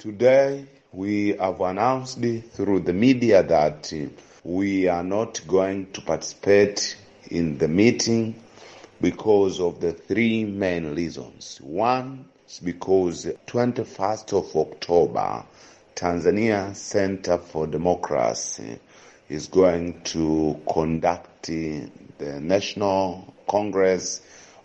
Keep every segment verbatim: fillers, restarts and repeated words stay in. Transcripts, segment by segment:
Today, we have announced through the media that we are not going to participate in the meeting because of the three main reasons. One is because twenty-first of October, Tanzania Center for Democracy is going to conduct the National Congress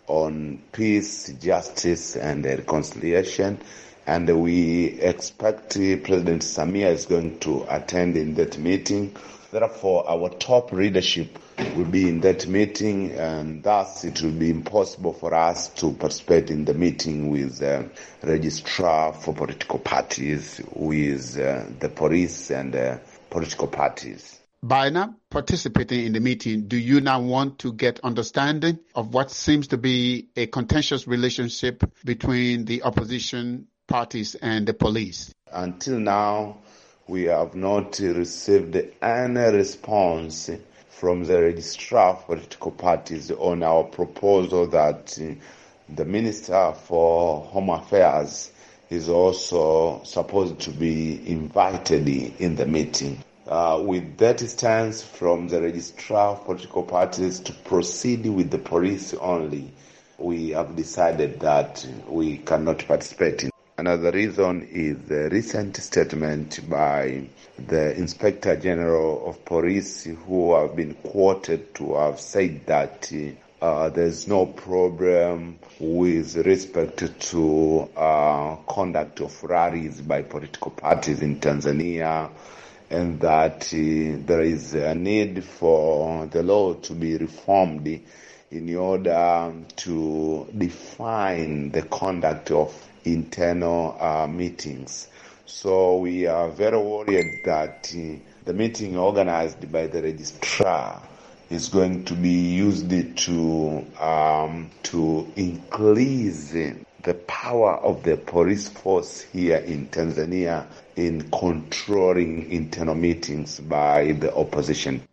on Peace, Justice and Reconciliation, and we expect President Samia is going to attend in that meeting. Therefore, our top leadership will be in that meeting, and thus it will be impossible for us to participate in the meeting with the registrar for political parties, with uh, the police and uh, political parties. By not participating in the meeting, do you now want to get understanding of what seems to be a contentious relationship between the opposition parties and the police? Until now, we have not received any response from the registrar of political parties on our proposal that the Minister for Home Affairs is also supposed to be invited in the meeting. Uh, with that stance from the registrar of political parties to proceed with the police only, we have decided that we cannot participate in. Another reason is the recent statement by the Inspector General of Police, who have been quoted to have said that uh, there's no problem with respect to uh, conduct of rallies by political parties in Tanzania, and that uh, there is a need for the law to be reformed in order to define the conduct of internal uh, meetings. So we are very worried that uh, the meeting organized by the registrar is going to be used to um, to increase the power of the police force here in Tanzania in controlling internal meetings by the opposition.